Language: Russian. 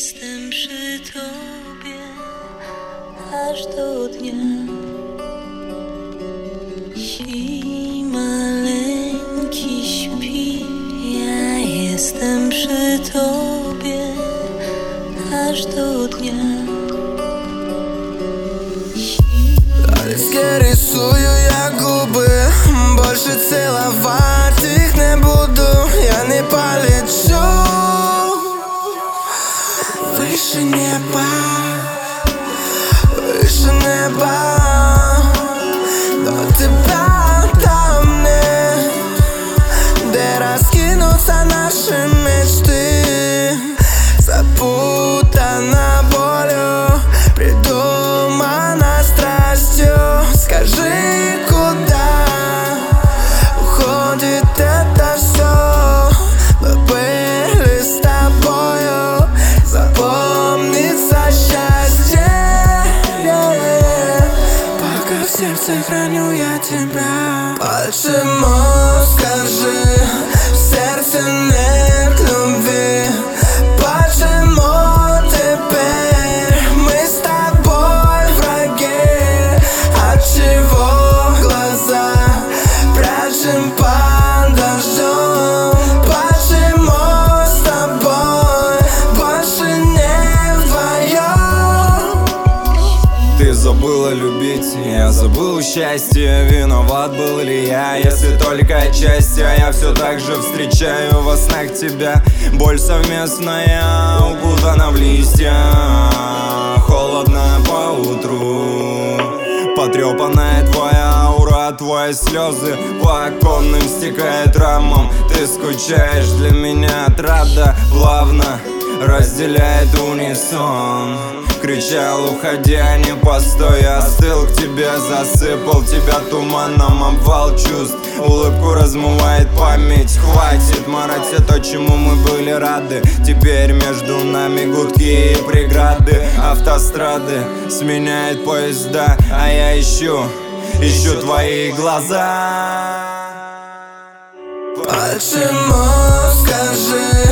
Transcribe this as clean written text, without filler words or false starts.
jestem przy tobie aż do dnia. Śpi maleńki, śpi, ja jestem przy tobie aż do dnia. Я рисую я губы, больше целовать их не буду. Я не полечу выше неба, выше неба. Но тебя там нет, где раскинутся наши мечты. Запутана болью, придумана страстью. Скажи, куда уходит это все? Мы были с тобою, запомнится счастье. Пока в сердце храню я тебя. Почему, скажи, в сердце нет любви? Почему теперь мы с тобой враги? Отчего глаза прячем под дождем? Почему с тобой больше не вдвоем? Ты забыла любить, я забыл счастье. Виноват был ли я, если только отчасти? А я все так же встречаю во снах тебя. Боль совместная, укутана в листья. Холодно по утру, потрепанная твоя аура, твои слезы по оконным стекает рамом. Ты скучаешь, для меня отрада плавно разделяет унисон. Кричал, уходя, не постой, я остыл к тебе, засыпал тебя туманом, обвал чувств. Улыбку размывает память, хватит марать все то, чему мы были рады. Теперь между нами гудки и преграды. Автострады сменяет поезда, а я ищу твои глаза. Почему, скажи,